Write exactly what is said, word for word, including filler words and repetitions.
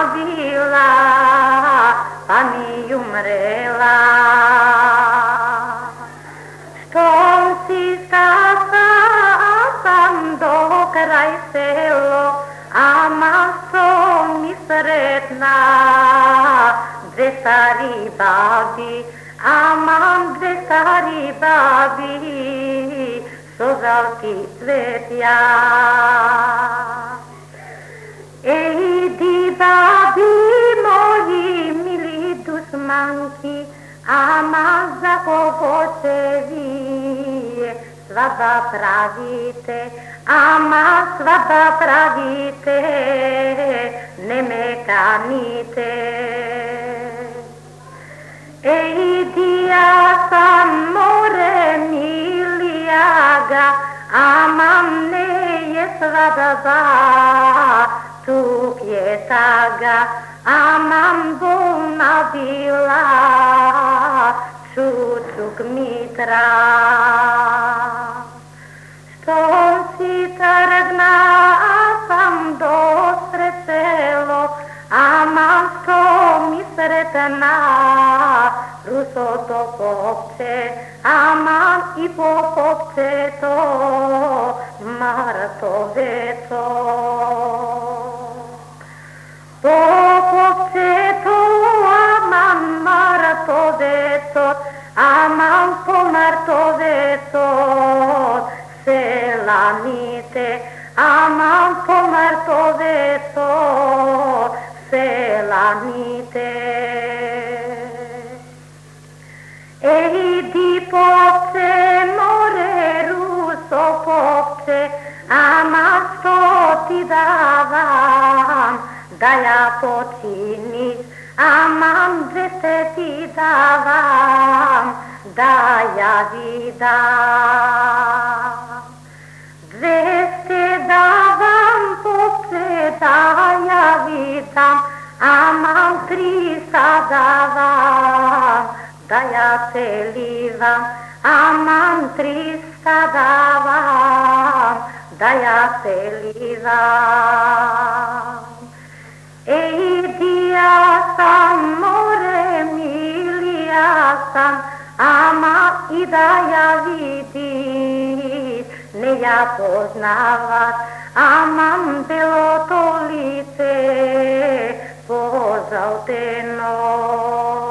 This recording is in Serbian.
bila, pa mi umrela. Što si skakala sam do kraj selo, ama što mi sretna dve stari babi, ama dve stari babi, što žalki svet ja. Ej, di babi moji mili dusmanki, ama za kogo se vi svadba pravite, ama svadba pravite, ne me kanite. Ej, di ja sam more milijaga, ama ne je svadba, tuk je taga, amam bolna bila, čučuk mitra. Što si trgna sam do selo, ama što mi sretna ruso to popče, ama i po popče to martoveto. Popopce to, aman martoveto, aman po martoveto, selanite, aman po martoveto, selanite. Ej, di popce, more ruso popce, ama što ti davam, da ja počiniš, amam dveste ti davam, da ja vidam. Dveste davam, popce, da ja vidam, amam trista davam, da ja se livam, amam trista davam, da ja se livam. Ej, di ja sam more milija sam, ama i da ja vidiš, ne ja poznavat, amam belo to lice požalteno.